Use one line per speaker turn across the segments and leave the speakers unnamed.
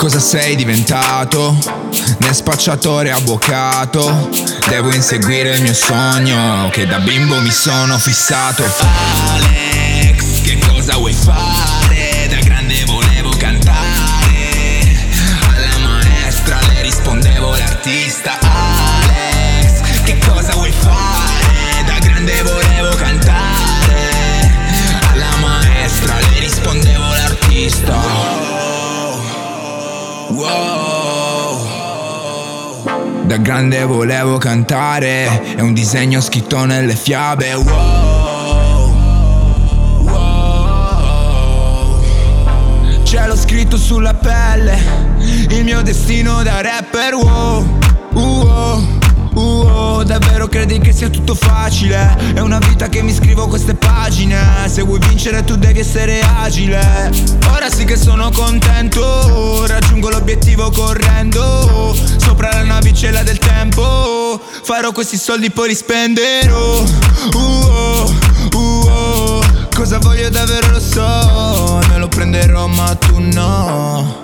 cosa sei diventato? Né spacciatore avvocato. Devo inseguire il mio sogno che da bimbo mi sono fissato. Alex, che cosa vuoi fare? Da grande volevo cantare. Alla maestra le rispondevo l'artista. Alex, che cosa vuoi fare? Da grande volevo cantare. Alla maestra le rispondevo l'artista. Wow. Da grande volevo cantare, è un disegno scritto nelle fiabe. Wow. Cielo scritto sulla pelle, il mio destino da rapper. Davvero credi che sia tutto facile? È una vita che mi scrivo queste pagine. Se vuoi vincere tu devi essere agile. Ora sì che sono contento, raggiungo l'obiettivo correndo. Sopra la navicella del tempo farò questi soldi poi li spenderò. Cosa voglio davvero lo so, me lo prenderò ma tu no.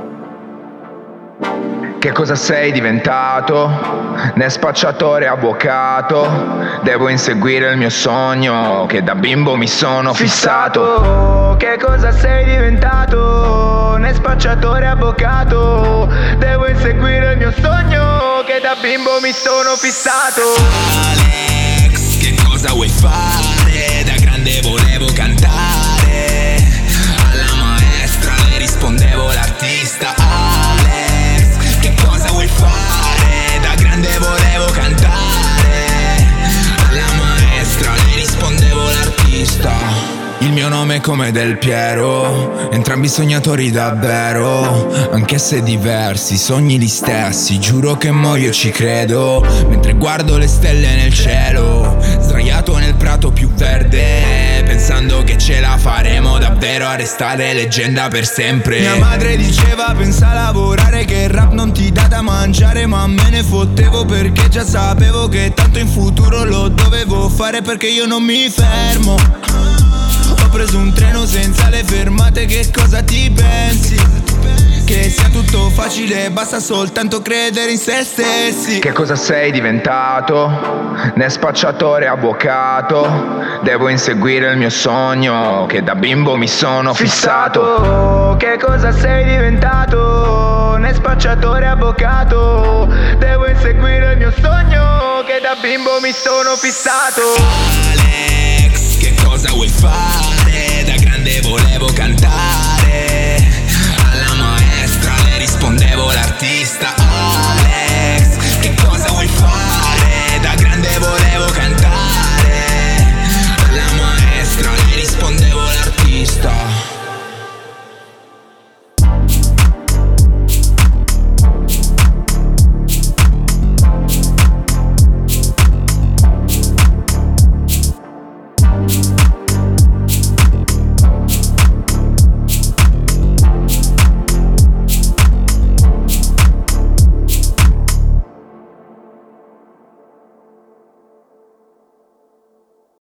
Che cosa sei diventato? Né spacciatore avvocato. Devo inseguire il mio sogno che da bimbo mi sono fissato. Che cosa sei diventato? Né spacciatore avvocato. Devo inseguire il mio sogno che da bimbo mi sono fissato. Alex, che cosa vuoi fare? Da grande volevo cantare. Alla maestra le rispondevo l'artista. Cosa vuoi fare? Da grande volevo cantare. Alla maestra le rispondevo l'artista. Il mio nome è come Del Piero, entrambi sognatori davvero. Anche se diversi, sogni gli stessi. Giuro che muoio ci credo. Mentre guardo le stelle nel cielo, sdraiato nel prato più verde, pensando che ce la faremo davvero a restare leggenda per sempre. Mia madre diceva pensa a lavorare, che il rap non ti dà da mangiare. Ma me ne fottevo perché già sapevo che tanto in futuro lo dovevo fare, perché io non mi fermo. Ho preso un treno senza le fermate, che cosa ti pensi? Che sia tutto facile, basta soltanto credere in se stessi. Che cosa sei diventato? Né spacciatore avvocato. Devo inseguire il mio sogno che da bimbo mi sono fissato. Che cosa sei diventato? Né spacciatore avvocato. Devo inseguire il mio sogno che da bimbo mi sono fissato. Alex, che cosa vuoi fare? Da grande volevo cantare. Alla maestra le rispondevo l'artista.